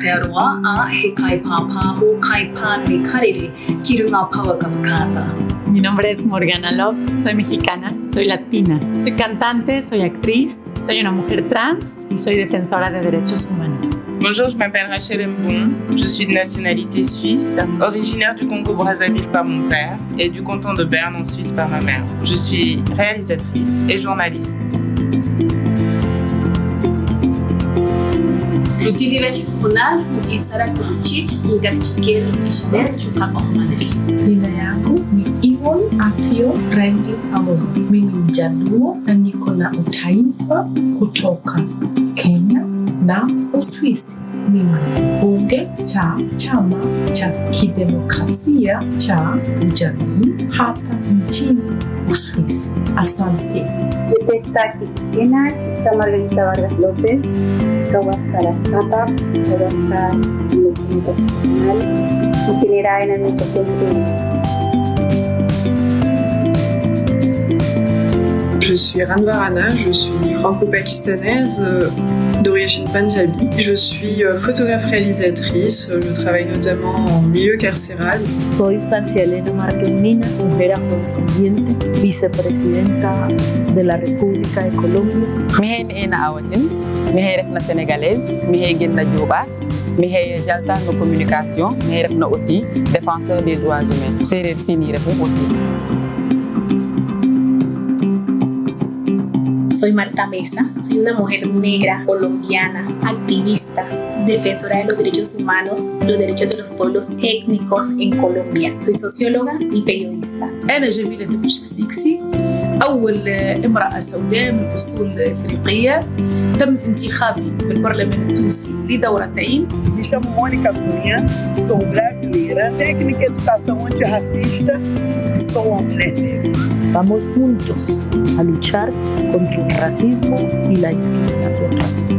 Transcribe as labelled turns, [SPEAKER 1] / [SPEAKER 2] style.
[SPEAKER 1] Aotearoa a he kaipāpāho kaipan me karere ki runga paua ka whakaata.
[SPEAKER 2] Mi nombre es Morgana Love, soy mexicana, soy latina, soy cantante, soy actriz, soy una mujer trans y soy defensora de derechos humanos.
[SPEAKER 3] Bonjour, je m'appelle Rachel Mboum, je suis de nationalité suisse, originaire du Congo-Brazzaville par mon père et du canton de Berne en Suisse par ma mère. Je suis réalisatrice et journaliste.
[SPEAKER 4] Justificați kunas isara kuchich ingarichikeri ishaner chukakohmanes.
[SPEAKER 5] Jina yangu ni Yvonne Apio Rangi Awolo. Mimi ni Mjaluo na niko na utaifa kutoka Kenya na Uswisi. Mimi bunge cha chama cha kidemokrasia cha Ujaluo hapa nchini Uswisi. Asante.
[SPEAKER 6] Detectaki Ina Margarita Vargas López, Kawasara Sapa, Kawasara Internacional, itinerada en administración pública.
[SPEAKER 7] Je suis Ranvar Anna, je suis franco-pakistanaise d'origine punjabi. Je suis photographe-réalisatrice, je travaille notamment en milieu carcéral.
[SPEAKER 8] Soy Francia Elena Márquez Mina, mujer afrodescendiente, vicepresidenta de la República de Colombia.
[SPEAKER 9] Mihen Ina Awatin, mihe refna sénégalaise, mihe Guinna Dioubas, mihe Jalta no communication, mihe refna aussi défenseur des droits humains. Serer Sini refna aussi.
[SPEAKER 10] Soy Marta Mesa, soy una mujer negra, colombiana, activista, defensora de los derechos humanos, los derechos de los pueblos étnicos en Colombia. Soy socióloga y periodista.
[SPEAKER 11] أنا جميلة دمشق سيكسي، أول امرأة سوداء من أصول إفريقية تم انتخابي بالبرلمان التونسي لدورتين.
[SPEAKER 12] Me chamo Mônica Cunha, sou brasileira, técnica em educação antirracista e sou uma mulher negra.
[SPEAKER 8] Vamos juntos a luchar contra el racismo y la discriminación racial.